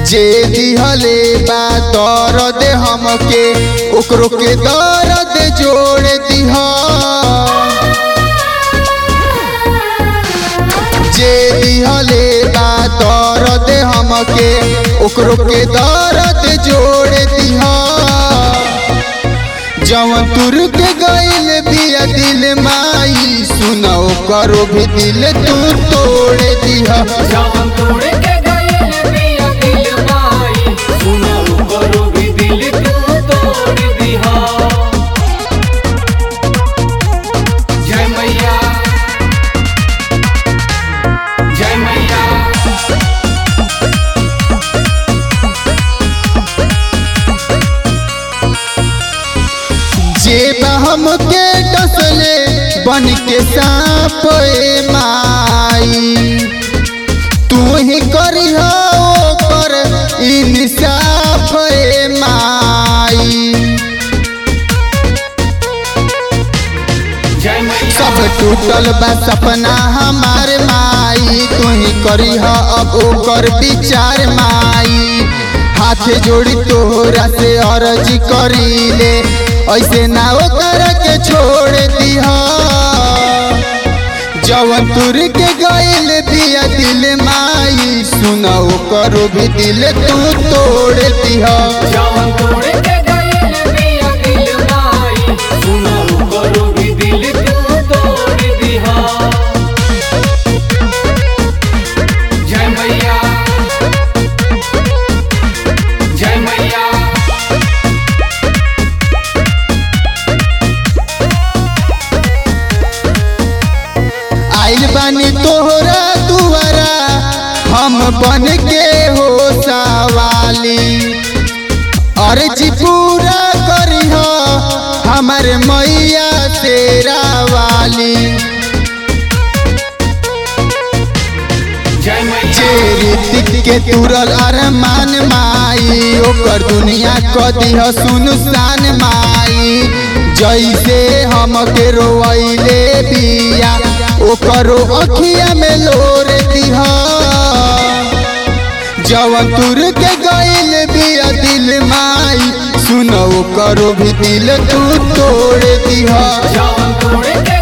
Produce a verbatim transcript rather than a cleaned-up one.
जे दिहले बा दर्द हमके ओकरो के दर्द जोड़ दिहा। जे दिहले बा दर्द हमके ओकरो के दर्द जोड़ दिहा। जवन तुर के गइल बिया दिल माई सुना ओकरो भी दिल तू तोड़ दिहा। जवन तुर के गइल बिया दिल माई सुना ओकरो भी दिल तू तोड़ दिहा। जय मैया जय मैया। जे हमके डसले बन के सांप माई तू ही करिह ओकर इंसाफ माई। जय मैया सब टूटल बा सपना हमार माई तू ही करिह अब ओकर विचार माई। हाथ जोड़ी तोहरा से अर्ज करीले ऐसे ना ओकर के छोड़ दिहा। जवन तुर के गइल बिया दिल माई सुना ओकरो भी दिल तू तोड़ दिहा। जवन तुर के गइल बिया दिल माई सुना ओकरो भी दिल तू तोड़ दिहा। जय मैया जय मैया। आइल बानी तोहरा दुआरा हम बन के हो सवाली अर्जी पूरा करिह हमर मैया तेरा वाली। जय मैया जे ऋतिक के तुरल अरमान माई ओकर दुनिया क दिह सुनसान माई। जैसे हमके रोइले बिया ओकरो अखिया में लोर दिहा। जवन तुर के गइल बिया दिल माई सुनो ओकरो भी दिल तू तोड़ दिहा। जवन तुर के